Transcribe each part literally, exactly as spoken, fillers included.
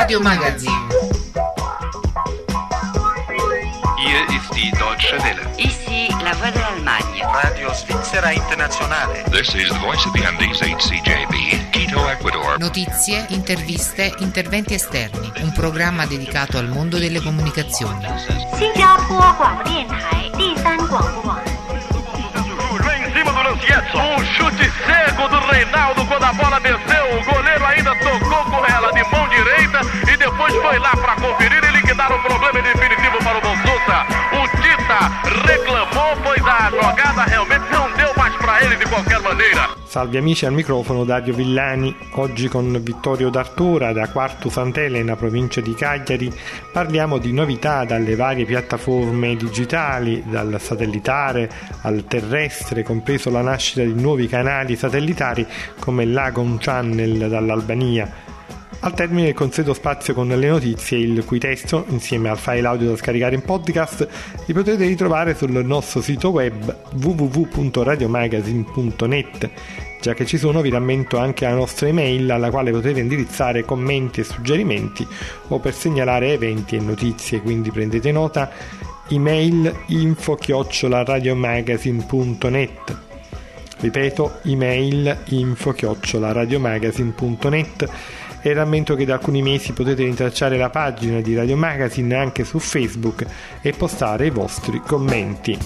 Radio Magazine. Hier ist die Deutsche Welle. Ici la voix de l'Allemagne. Radio Svizzera Internazionale. This is the voice of the Andes H C J B, Quito, Ecuador. Notizie, interviste, interventi esterni. Un programma dedicato al mondo delle comunicazioni. Em cima do Lancietto, um chute cego do Reinaldo quando a bola desceu, o goleiro ainda tocou com ela de mão direita e depois foi lá para conferir e liquidar o problema definitivo para o Bonsusa. O Tita reclamou, pois a jogada realmente não deu mais para ele de qualquer maneira. Salve amici, al microfono Dario Villani. Oggi con Vittorio D'Artora da Quartu Sant'Elena, provincia di Cagliari, parliamo di novità dalle varie piattaforme digitali, dal satellitare al terrestre, compreso la nascita di nuovi canali satellitari come l'Agon Channel dall'Albania. Al termine del consueto spazio con le notizie, il cui testo, insieme al file audio da scaricare in podcast, li potete ritrovare sul nostro sito web w w w punto radio magazine punto net. Già che ci sono, vi rammento anche la nostra email alla quale potete indirizzare commenti e suggerimenti o per segnalare eventi e notizie, quindi prendete nota: email info chiocciola radiomagazine punto net. Ripeto, email info chiocciola radiomagazine punto net. E rammento che da alcuni mesi potete rintracciare la pagina di Radio Magazine anche su Facebook e postare i vostri commenti.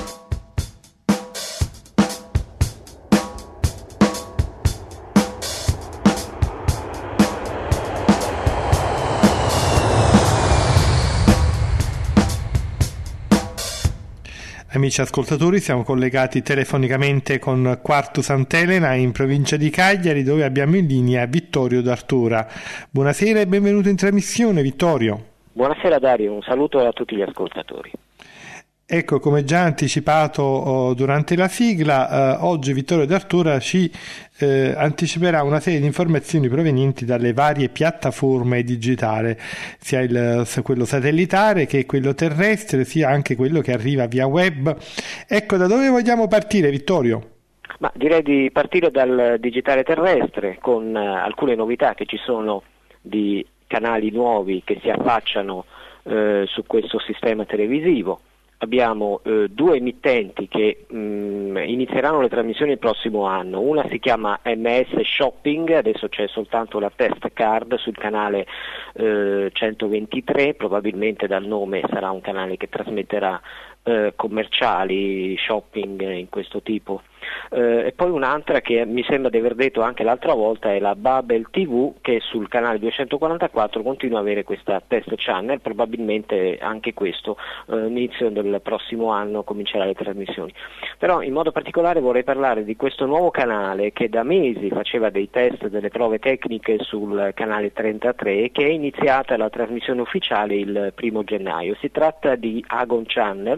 Amici ascoltatori, siamo collegati telefonicamente con Quartu Sant'Elena in provincia di Cagliari, dove abbiamo in linea Vittorio D'Artora. Buonasera e benvenuto in trasmissione, Vittorio. Buonasera Dario, un saluto a tutti gli ascoltatori. Ecco, come già anticipato oh, durante la sigla, eh, oggi Vittorio D'Artora ci eh, anticiperà una serie di informazioni provenienti dalle varie piattaforme digitali, sia il, quello satellitare che quello terrestre, sia anche quello che arriva via web. Ecco, da dove vogliamo partire, Vittorio? Ma direi di partire dal digitale terrestre con uh, alcune novità che ci sono di canali nuovi che si affacciano uh, su questo sistema televisivo. Abbiamo eh, due emittenti che mh, inizieranno le trasmissioni il prossimo anno. Una si chiama M S Shopping, adesso c'è soltanto la test card sul canale eh, centoventitré, probabilmente dal nome sarà un canale che trasmetterà eh, commerciali, shopping in questo tipo. Uh, e poi un'altra che mi sembra di aver detto anche l'altra volta è la Babel tivù, che sul canale duecentoquarantaquattro continua a avere questa test channel, probabilmente anche questo uh, inizio del prossimo anno comincerà le trasmissioni. Però in modo particolare vorrei parlare di questo nuovo canale che da mesi faceva dei test, delle prove tecniche sul canale trentatré, che è iniziata la trasmissione ufficiale il primo gennaio. Si tratta di Agon Channel,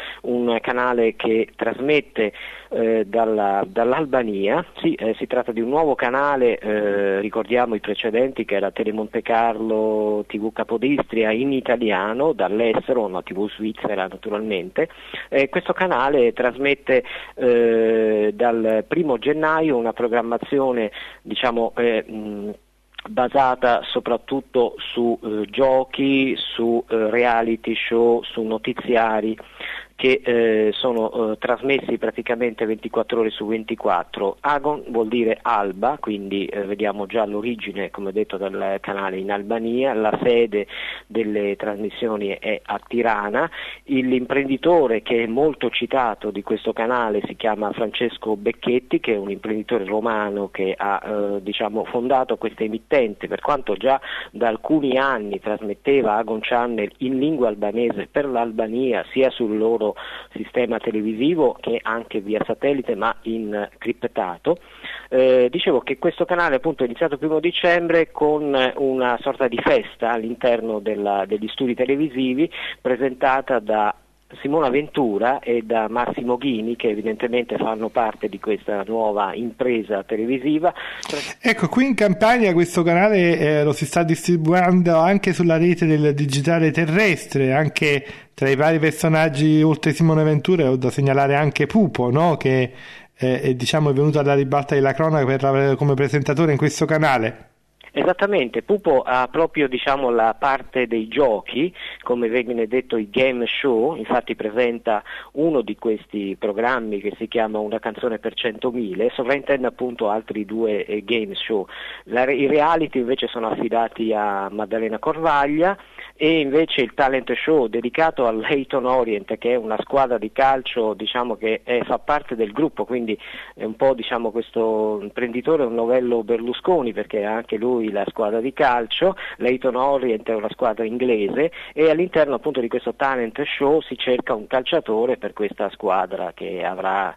un canale che trasmette eh, dalla, dall'Albania. Sì, eh, si tratta di un nuovo canale, eh, ricordiamo i precedenti che era Telemonte Carlo, tivù Capodistria in italiano, dall'estero, una tivù svizzera naturalmente. Eh, questo canale trasmette eh, dal primo gennaio una programmazione, diciamo, eh, mh, basata soprattutto su eh, giochi, su eh, reality show, su notiziari che eh, sono eh, trasmessi praticamente ventiquattro ore su ventiquattro. Agon vuol dire alba, quindi eh, vediamo già l'origine, come detto, del canale in Albania. La sede delle trasmissioni è a Tirana. L'imprenditore che è molto citato di questo canale si chiama Francesco Becchetti, che è un imprenditore romano che ha eh, diciamo fondato questa emittente, per quanto già da alcuni anni trasmetteva Agon Channel in lingua albanese per l'Albania, sia sul loro sistema televisivo che anche via satellite, ma in criptato. Eh, dicevo che questo canale appunto è iniziato il primo dicembre con una sorta di festa all'interno della, degli studi televisivi, presentata da Simona Ventura e da Massimo Ghini, che evidentemente fanno parte di questa nuova impresa televisiva. Ecco, qui in Campania questo canale eh, lo si sta distribuendo anche sulla rete del digitale terrestre, anche tra i vari personaggi oltre Simona Ventura ho da segnalare anche Pupo, no? Che eh, è, diciamo, è venuto alla ribalta della cronaca per, come presentatore in questo canale. Esattamente, Pupo ha proprio diciamo, la parte dei giochi, come viene detto i game show, infatti presenta uno di questi programmi che si chiama Una canzone per centomila e sovrintende appunto altri due eh, game show. La, I reality invece sono affidati a Maddalena Corvaglia e invece il talent show dedicato al Leyton Orient, che è una squadra di calcio diciamo, che è, fa parte del gruppo, quindi è un po' diciamo, questo imprenditore, un novello Berlusconi perché anche lui la squadra di calcio, Leyton Orient è una squadra inglese e all'interno appunto di questo talent show si cerca un calciatore per questa squadra che avrà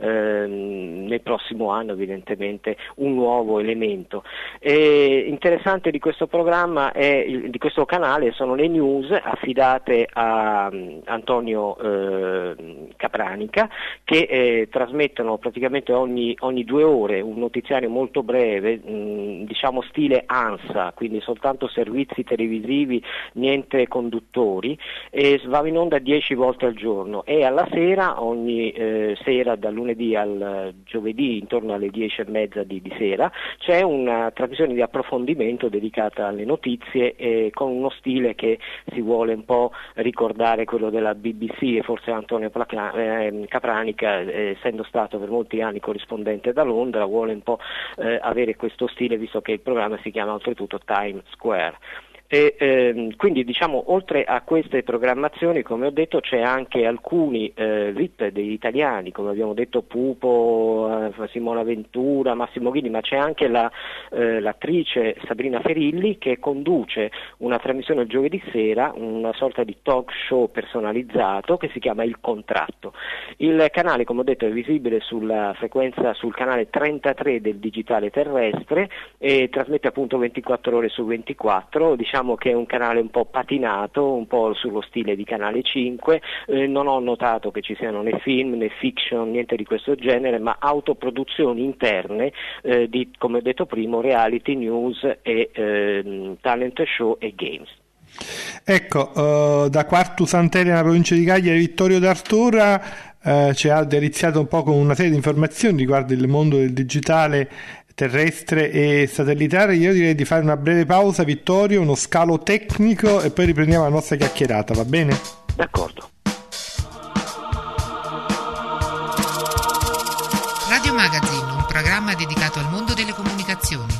ehm, nel prossimo anno evidentemente un nuovo elemento. E interessante di questo programma è, di questo canale sono le news affidate a um, Antonio eh, Capranica che eh, trasmettono praticamente ogni, ogni due ore un notiziario molto breve, mh, diciamo stile ANSA, quindi soltanto servizi televisivi, niente conduttori, e va in onda dieci volte al giorno e alla sera, ogni eh, sera dal lunedì al giovedì intorno alle dieci e mezza di, di sera c'è una trasmissione di approfondimento dedicata alle notizie eh, con uno stile che si vuole un po' ricordare quello della B B C e forse Antonio Placa- eh, Capranica eh, essendo stato per molti anni corrispondente da Londra vuole un po' eh, avere questo stile visto che il programma si chiama oltretutto Times Square. E, ehm, quindi diciamo oltre a queste programmazioni come ho detto c'è anche alcuni eh, V I P degli italiani come abbiamo detto Pupo, eh, Simona Ventura, Massimo Ghini, ma c'è anche la, eh, l'attrice Sabrina Ferilli che conduce una trasmissione il giovedì sera, una sorta di talk show personalizzato che si chiama Il Contratto. Il canale come ho detto è visibile sulla frequenza sul canale trentatré del digitale terrestre e trasmette appunto ventiquattro ore su ventiquattro, diciamo che è un canale un po' patinato, un po' sullo stile di Canale cinque, eh, non ho notato che ci siano né film né fiction, niente di questo genere, ma autoproduzioni interne eh, di, come ho detto prima, reality news e eh, talent show e games. Ecco, uh, da Quartu Sant'Elena, nella provincia di Cagliari, Vittorio D'Artora uh, ci ha deliziato un po' con una serie di informazioni riguardo il mondo del digitale terrestre e satellitare. Io direi di fare una breve pausa, Vittorio, uno scalo tecnico e poi riprendiamo la nostra chiacchierata, va bene? D'accordo. Radio Magazine, un programma dedicato al mondo delle comunicazioni.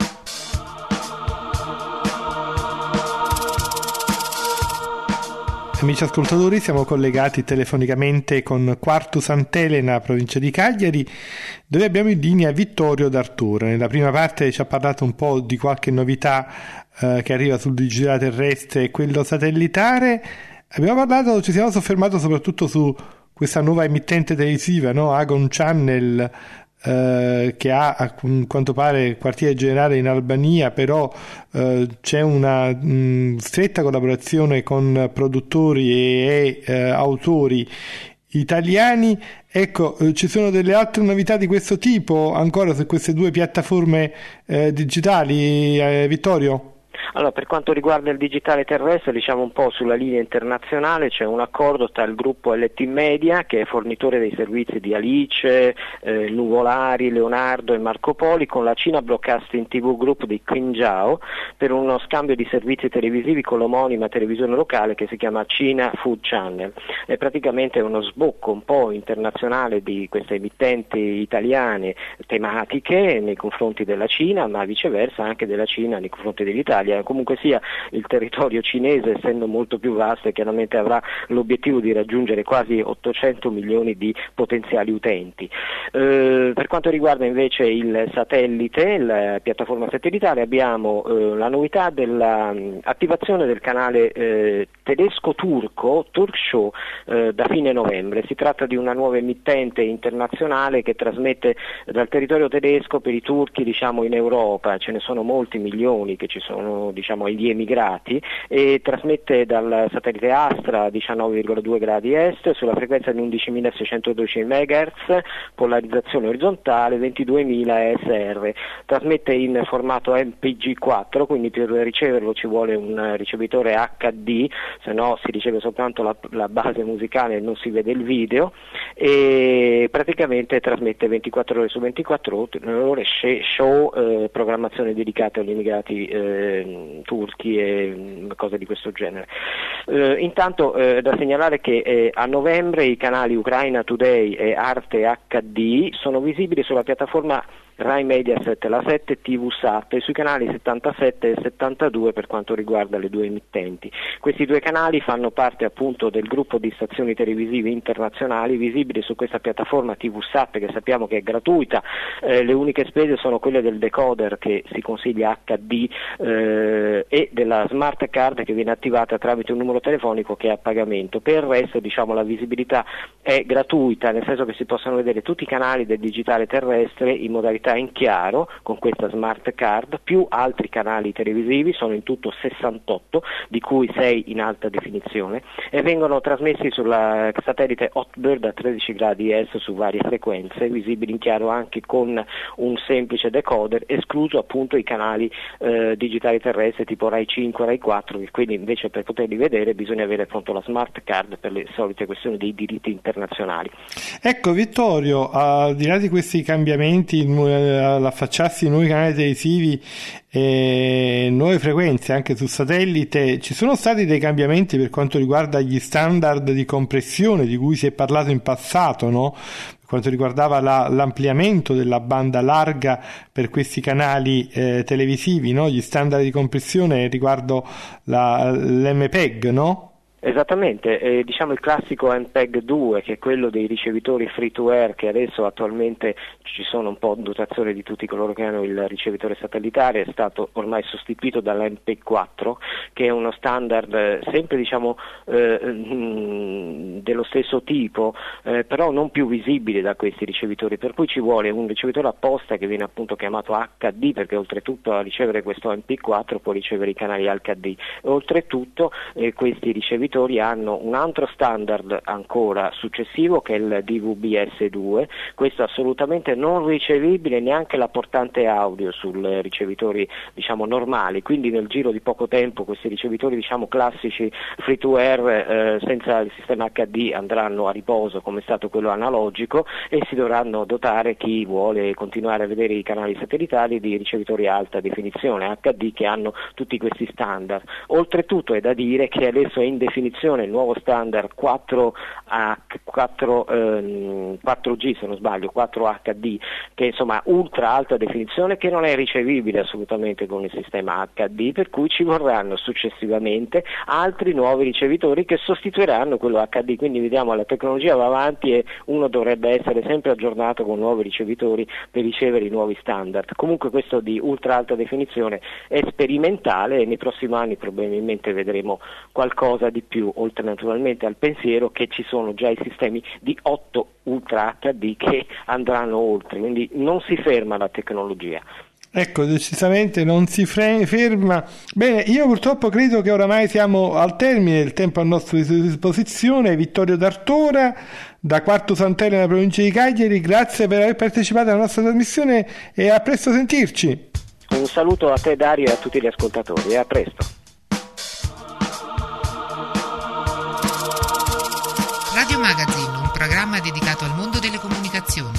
Amici ascoltatori, siamo collegati telefonicamente con Quartu Sant'Elena, provincia di Cagliari, dove abbiamo in linea Vittorio D'Artora. Nella prima parte ci ha parlato un po' di qualche novità eh, che arriva sul digitale terrestre e quello satellitare. Abbiamo parlato, ci siamo soffermati soprattutto su questa nuova emittente televisiva, no? Agon Channel, Uh, che ha a quanto pare quartiere generale in Albania, però uh, c'è una mh, stretta collaborazione con produttori e, e uh, autori italiani. Ecco, uh, ci sono delle altre novità di questo tipo ancora su queste due piattaforme uh, digitali, uh, Vittorio? Allora, per quanto riguarda il digitale terrestre, diciamo un po' sulla linea internazionale, c'è un accordo tra il gruppo L T Media, che è fornitore dei servizi di Alice, eh, Nuvolari, Leonardo e Marco Poli, con la Cina Broadcasting T V Group di Qingzhou per uno scambio di servizi televisivi con l'omonima televisione locale che si chiama Cina Food Channel. È praticamente uno sbocco un po' internazionale di queste emittenti italiane tematiche nei confronti della Cina, ma viceversa anche della Cina nei confronti dell'Italia. Comunque sia, il territorio cinese, essendo molto più vasto, chiaramente avrà l'obiettivo di raggiungere quasi ottocento milioni di potenziali utenti. Eh, per quanto riguarda invece il satellite, la piattaforma satellitare, abbiamo eh, la novità dell'attivazione del canale eh, tedesco-turco Turk Show eh, da fine novembre. Si tratta di una nuova emittente internazionale che trasmette dal territorio tedesco per i turchi, diciamo, in Europa. Ce ne sono molti milioni che ci sono sono diciamo gli emigrati, e trasmette dal satellite Astra a diciannove virgola due gradi est sulla frequenza di undicimilaseicentododici megahertz, polarizzazione orizzontale, ventiduemila S R. Trasmette in formato M P G quattro, quindi per riceverlo ci vuole un ricevitore H D, se no si riceve soltanto la, la base musicale e non si vede il video, e praticamente trasmette ventiquattro ore su ventiquattro ore show, eh, programmazione dedicate agli immigrati eh, turchi e cose di questo genere. Eh, intanto eh, da segnalare che eh, a novembre i canali Ucraina Today e Arte H D sono visibili sulla piattaforma Rai Mediaset, la sette T V Sat, e sui canali settantasette e settantadue per quanto riguarda le due emittenti. Questi due canali fanno parte appunto del gruppo di stazioni televisive internazionali visibili su questa piattaforma T V Sat, che sappiamo che è gratuita. Eh, le uniche spese sono quelle del decoder, che si consiglia H D, eh, e della smart card, che viene attivata tramite un numero telefonico che è a pagamento. Per il resto diciamo la visibilità è gratuita, nel senso che si possono vedere tutti i canali del digitale terrestre in modalità in chiaro con questa smart card, più altri canali televisivi, sono in tutto sessantotto, di cui sei in alta definizione, e vengono trasmessi sulla satellite Hotbird a tredici gradi est su varie frequenze, visibili in chiaro anche con un semplice decoder, escluso appunto i canali eh, digitali terrestri tipo Rai cinque, Rai quattro, che quindi invece per poterli vedere bisogna avere appunto la smart card per le solite questioni dei diritti internazionali. Ecco Vittorio, al di là di questi cambiamenti, all'affacciarsi nuovi canali televisivi e nuove frequenze anche su satellite, ci sono stati dei cambiamenti per quanto riguarda gli standard di compressione di cui si è parlato in passato, no? Per quanto riguardava la, l'ampliamento della banda larga per questi canali eh, televisivi, no? Gli standard di compressione riguardo la, l'M P E G, no? Esattamente, eh, diciamo il classico M P E G due, che è quello dei ricevitori free to air, che adesso attualmente ci sono un po' in dotazione di tutti coloro che hanno il ricevitore satellitare, è stato ormai sostituito dall'M P E G quattro, che è uno standard eh, sempre diciamo eh, mh, dello stesso tipo, eh, però non più visibile da questi ricevitori, per cui ci vuole un ricevitore apposta che viene appunto chiamato H D, perché oltretutto a ricevere questo M P E G quattro può ricevere i canali H D. Oltretutto eh, questi ricevitori hanno un altro standard ancora successivo, che è il D V B S due, questo è assolutamente non ricevibile neanche la portante audio sui ricevitori diciamo normali, quindi nel giro di poco tempo questi ricevitori diciamo classici free to air eh, senza il sistema H D andranno a riposo, come è stato quello analogico, e si dovranno dotare, chi vuole continuare a vedere i canali satellitari, di ricevitori a alta definizione H D che hanno tutti questi standard. Oltretutto è da dire che adesso è in definizione il nuovo standard quattro G, se non sbaglio, quattro H D, che insomma ultra alta definizione, che non è ricevibile assolutamente con il sistema H D, per cui ci vorranno successivamente altri nuovi ricevitori che sostituiranno quello H D, quindi vediamo la tecnologia va avanti e uno dovrebbe essere sempre aggiornato con nuovi ricevitori per ricevere i nuovi standard. Comunque questo di ultra alta definizione è sperimentale e nei prossimi anni probabilmente vedremo qualcosa di più, oltre naturalmente al pensiero che ci sono già i sistemi di otto Ultra H D che andranno oltre, quindi non si ferma la tecnologia. Ecco, decisamente non si fre- ferma. Bene, io purtroppo credo che oramai siamo al termine del tempo a nostra disposizione. Vittorio D'Artora, da Quarto Sant'Elena, provincia di Cagliari, grazie per aver partecipato alla nostra trasmissione e a presto sentirci. Un saluto a te Dario e a tutti gli ascoltatori e a presto. Radio Magazine, un programma dedicato al mondo delle comunicazioni.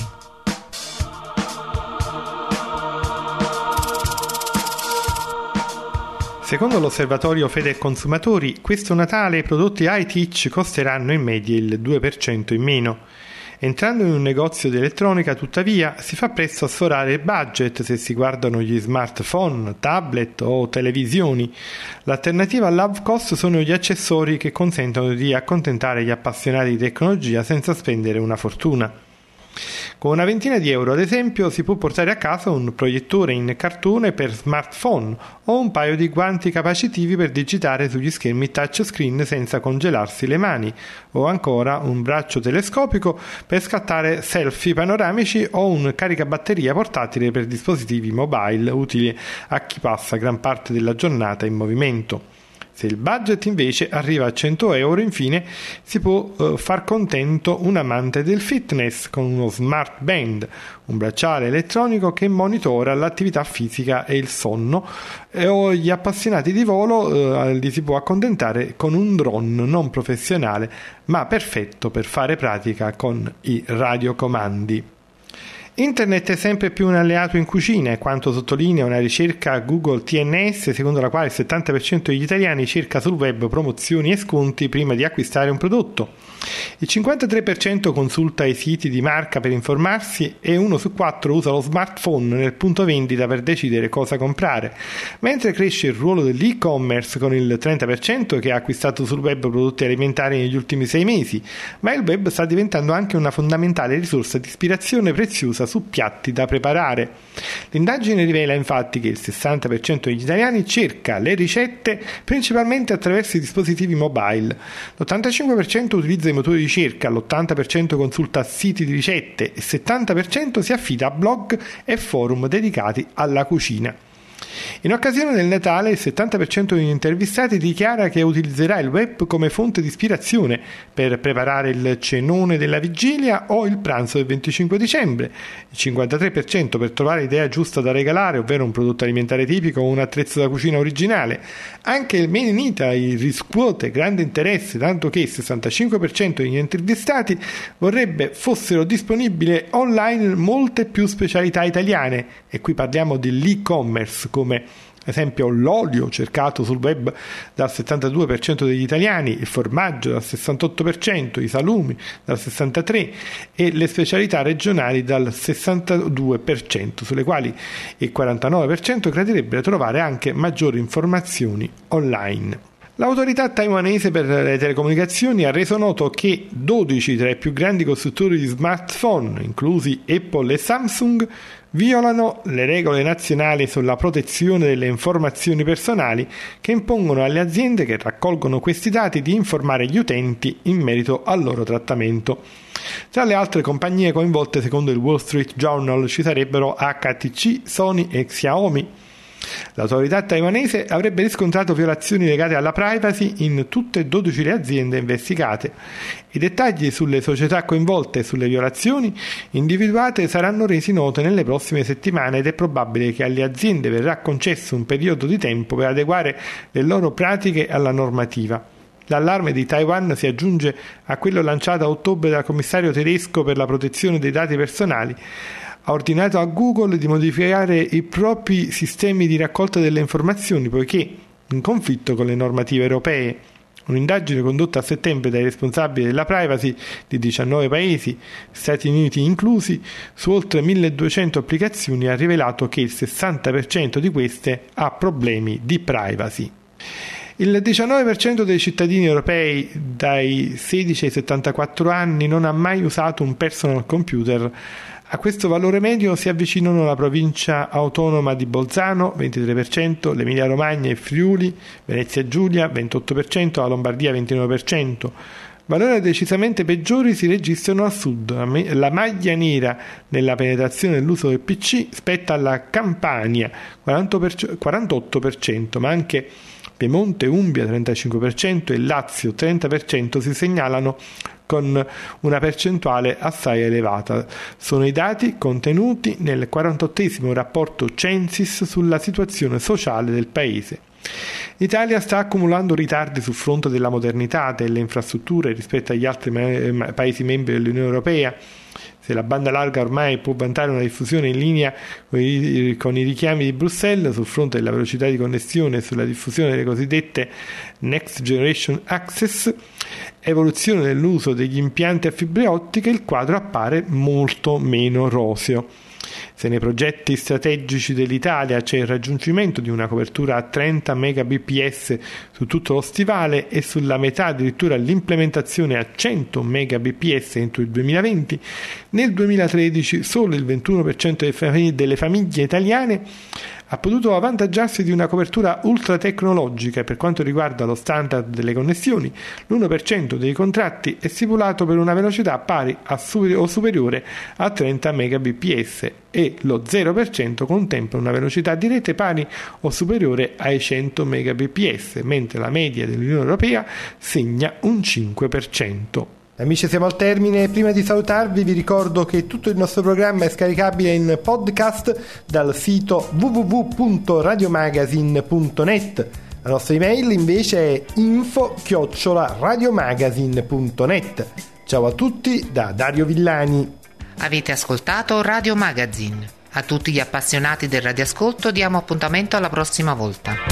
Secondo l'osservatorio Fede Consumatori, questo Natale i prodotti iTeach costeranno in media il due per cento in meno. Entrando in un negozio di elettronica, tuttavia, si fa presto a sforare il budget se si guardano gli smartphone, tablet o televisioni. L'alternativa al low cost sono gli accessori che consentono di accontentare gli appassionati di tecnologia senza spendere una fortuna. Con una ventina di euro, ad esempio, si può portare a casa un proiettore in cartone per smartphone o un paio di guanti capacitivi per digitare sugli schermi touchscreen senza congelarsi le mani, o ancora un braccio telescopico per scattare selfie panoramici o un caricabatteria portatile per dispositivi mobile utile a chi passa gran parte della giornata in movimento. Se il budget invece arriva a cento euro, infine, si può uh, far contento un amante del fitness con uno smart band, un bracciale elettronico che monitora l'attività fisica e il sonno, e o gli appassionati di volo uh, li si può accontentare con un drone non professionale, ma perfetto per fare pratica con i radiocomandi. Internet è sempre più un alleato in cucina, è quanto sottolinea una ricerca Google T N S secondo la quale il settanta per cento degli italiani cerca sul web promozioni e sconti prima di acquistare un prodotto. Il cinquantatré per cento consulta i siti di marca per informarsi e uno su quattro usa lo smartphone nel punto vendita per decidere cosa comprare, mentre cresce il ruolo dell'e-commerce con il trenta per cento che ha acquistato sul web prodotti alimentari negli ultimi sei mesi, ma il web sta diventando anche una fondamentale risorsa di ispirazione preziosa su piatti da preparare. L'indagine rivela infatti che il sessanta per cento degli italiani cerca le ricette principalmente attraverso i dispositivi mobile, l'ottantacinque per cento utilizza i motori di ricerca, l'ottanta per cento consulta siti di ricette e il settanta per cento si affida a blog e forum dedicati alla cucina. In occasione del Natale il settanta per cento degli intervistati dichiara che utilizzerà il web come fonte di ispirazione per preparare il cenone della vigilia o il pranzo del venticinque dicembre, il cinquantatré per cento per trovare l'idea giusta da regalare, ovvero un prodotto alimentare tipico o un attrezzo da cucina originale. Anche il Made in Italy riscuote grande interesse, tanto che il sessantacinque per cento degli intervistati vorrebbe fossero disponibili online molte più specialità italiane, e qui parliamo dell'e-commerce, come ad esempio l'olio cercato sul web dal settantadue per cento degli italiani, il formaggio dal sessantotto per cento, i salumi dal sessantatré per cento e le specialità regionali dal sessantadue per cento, sulle quali il quarantanove per cento crederebbe trovare anche maggiori informazioni online. L'autorità taiwanese per le telecomunicazioni ha reso noto che dodici tra i più grandi costruttori di smartphone, inclusi Apple e Samsung, violano le regole nazionali sulla protezione delle informazioni personali che impongono alle aziende che raccolgono questi dati di informare gli utenti in merito al loro trattamento. Tra le altre compagnie coinvolte, secondo il Wall Street Journal, ci sarebbero H T C, Sony e Xiaomi. L'autorità taiwanese avrebbe riscontrato violazioni legate alla privacy in tutte e dodici le aziende investigate. I dettagli sulle società coinvolte e sulle violazioni individuate saranno resi note nelle prossime settimane ed è probabile che alle aziende verrà concesso un periodo di tempo per adeguare le loro pratiche alla normativa. L'allarme di Taiwan si aggiunge a quello lanciato a ottobre dal commissario tedesco per la protezione dei dati personali. Ha ordinato a Google di modificare i propri sistemi di raccolta delle informazioni poiché in conflitto con le normative europee. Un'indagine condotta a settembre dai responsabili della privacy di diciannove paesi, Stati Uniti inclusi, su oltre milleduecento applicazioni ha rivelato che il sessanta per cento di queste ha problemi di privacy. Il diciannove per cento dei cittadini europei dai sedici ai settantaquattro anni non ha mai usato un personal computer. A questo valore medio si avvicinano la provincia autonoma di Bolzano, ventitré per cento, l'Emilia Romagna e Friuli, Venezia Giulia, ventotto per cento, la Lombardia, ventinove per cento. Valori decisamente peggiori si registrano al sud. La maglia nera nella penetrazione dell'uso del P C spetta alla Campania, quarantotto per cento, ma anche Piemonte, Umbria, trentacinque per cento e Lazio, trenta per cento si segnalano con una percentuale assai elevata. Sono i dati contenuti nel quarantottesimo rapporto Censis sulla situazione sociale del paese. L'Italia sta accumulando ritardi sul fronte della modernità delle infrastrutture rispetto agli altri ma- paesi membri dell'Unione Europea. Se la banda larga ormai può vantare una diffusione in linea con i, con i richiami di Bruxelles sul fronte della velocità di connessione e sulla diffusione delle cosiddette Next Generation Access, evoluzione dell'uso degli impianti a fibre ottiche, il quadro appare molto meno roseo. Se nei progetti strategici dell'Italia c'è il raggiungimento di una copertura a trenta megabps su tutto lo stivale e sulla metà addirittura l'implementazione a cento megabps entro il duemilaventi, nel duemilatredici solo il ventuno per cento delle famiglie italiane ha potuto avvantaggiarsi di una copertura ultra tecnologica e per quanto riguarda lo standard delle connessioni, l'uno per cento dei contratti è stipulato per una velocità pari a su- o superiore a trenta megabps e lo zero per cento contempla una velocità di rete pari o superiore ai cento megabps, mentre la media dell'Unione Europea segna un cinque per cento. Amici, siamo al termine. Prima di salutarvi vi ricordo che tutto il nostro programma è scaricabile in podcast dal sito w w w punto radiomagazine punto net. La nostra email invece è info chiocciola radiomagazine punto net. Ciao a tutti da Dario Villani. Avete ascoltato Radio Magazine. A tutti gli appassionati del radioascolto diamo appuntamento alla prossima volta.